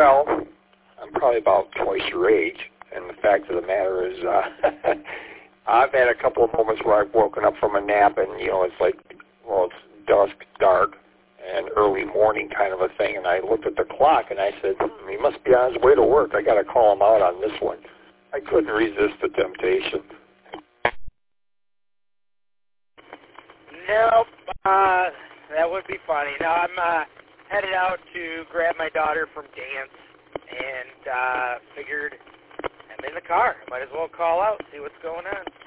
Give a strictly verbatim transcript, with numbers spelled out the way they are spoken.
Well, I'm probably about twice your age, and the fact of the matter is, uh, I've had a couple of moments where I've woken up from a nap, and you know, it's like, well, it's dusk, dark, and early morning kind of a thing, and I looked at the clock, and I said, hmm, he must be on his way to work. I got to call him out on this one. I couldn't resist the temptation. Nope, uh, that would be funny. Now I'm uh, headed out to grab my daughter from dance, and uh, figured I'm in the car. Might as well call out, see what's going on.